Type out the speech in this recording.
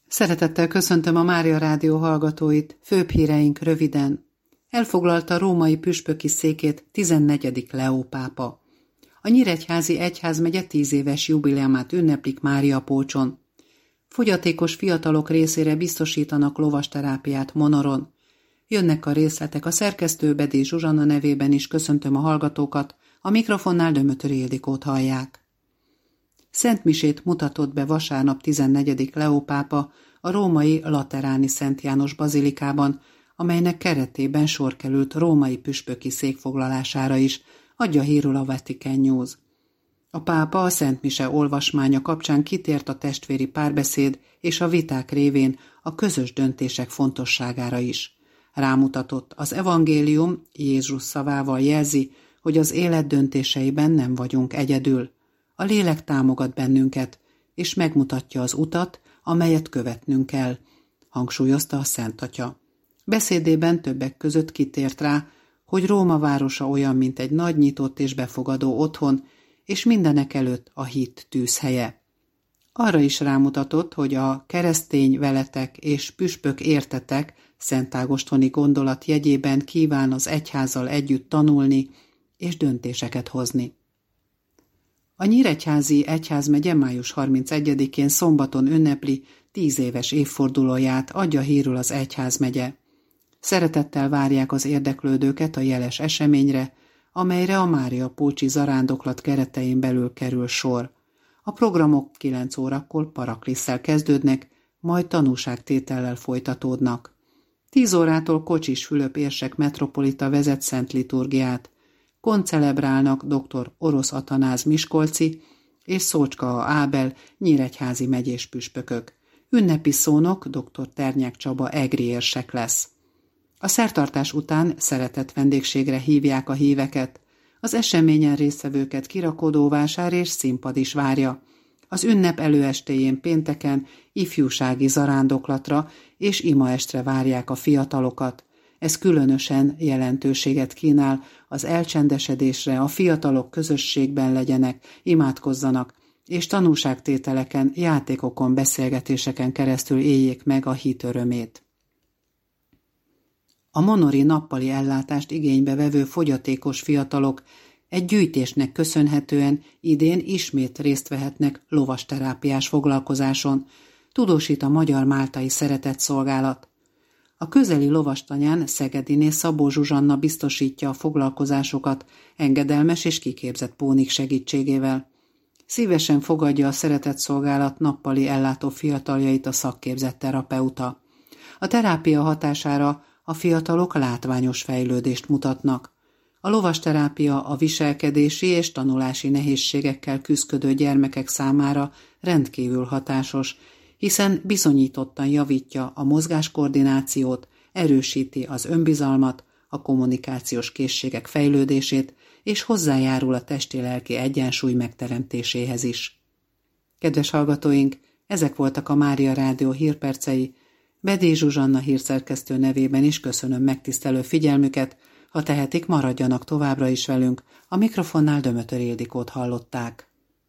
Szeretettel köszöntöm a Mária Rádió hallgatóit, főbb híreink röviden. Elfoglalta római püspöki székét 14. Leó pápa. A Nyíregyházi egyházmegye 10 éves jubileumát ünneplik Máriapócson. Fogyatékos fiatalok részére biztosítanak lovasterápiát Monoron. Jönnek a részletek, a szerkesztő Bedély Zsuzsanna nevében is köszöntöm a hallgatókat, a mikrofonnál Dömötöri Ildikót hallják. Szentmisét mutatott be vasárnap 14. Leó pápa a római Lateráni Szent János bazilikában, amelynek keretében sor került római püspöki székfoglalására is, adja hírül a Vatican News. A pápa a szentmise olvasmánya kapcsán kitért a testvéri párbeszéd és a viták révén a közös döntések fontosságára is. Rámutatott, az evangélium Jézus szavával jelzi, hogy az élet döntéseiben nem vagyunk egyedül. A lélek támogat bennünket, és megmutatja az utat, amelyet követnünk kell, hangsúlyozta a Szent Atya. Beszédében többek között kitért rá, hogy Róma városa olyan, mint egy nagy nyitott és befogadó otthon, és mindenekelőtt a hit tűzhelye. Arra is rámutatott, hogy a keresztény veletek és püspök értetek Szent Ágostoni gondolat jegyében kíván az egyházzal együtt tanulni és döntéseket hozni. A Nyíregyházi egyházmegye május 31-én szombaton ünnepli 10 éves évfordulóját, adja hírül az egyházmegye. Szeretettel várják az érdeklődőket a jeles eseményre, amelyre a Máriapócsi zarándoklat keretein belül kerül sor. A programok 9 órakor paraklisszel kezdődnek, majd tanúságtétellel folytatódnak. 10 órától Kocsis Fülöp érsek metropolita vezet szent liturgiát. Koncelebrálnak dr. Orosz Atanáz miskolci és Szócska Ábel nyíregyházi megyés püspökök. Ünnepi szónok dr. Ternyák Csaba egri érsek lesz. A szertartás után szeretett vendégségre hívják a híveket. Az eseményen résztvevőket kirakodóvásár és színpad is várja. Az ünnep előestéjén pénteken ifjúsági zarándoklatra és imaestre várják a fiatalokat. Ez különösen jelentőséget kínál az elcsendesedésre, a fiatalok közösségben legyenek, imádkozzanak, és tanúságtételeken, játékokon, beszélgetéseken keresztül éljék meg a hit örömét. A monori nappali ellátást igénybe vevő fogyatékos fiatalok egy gyűjtésnek köszönhetően idén ismét részt vehetnek lovasterápiás foglalkozáson, tudósít a Magyar Máltai Szeretetszolgálat. A közeli lovastanyán Szegediné Szabó Zsuzsanna biztosítja a foglalkozásokat engedelmes és kiképzett pónik segítségével. Szívesen fogadja a Szeretetszolgálat nappali ellátó fiataljait a szakképzett terapeuta. A terápia hatására a fiatalok látványos fejlődést mutatnak. A lovasterápia a viselkedési és tanulási nehézségekkel küszködő gyermekek számára rendkívül hatásos, hiszen bizonyítottan javítja a mozgáskoordinációt, erősíti az önbizalmat, a kommunikációs készségek fejlődését, és hozzájárul a testi-lelki egyensúly megteremtéséhez is. Kedves hallgatóink, ezek voltak a Mária Rádió hírpercei. Bedély Zsuzsanna hírszerkesztő nevében is köszönöm megtisztelő figyelmüket, ha tehetik, maradjanak továbbra is velünk, a mikrofonnál Dömötöri Ildikót hallották.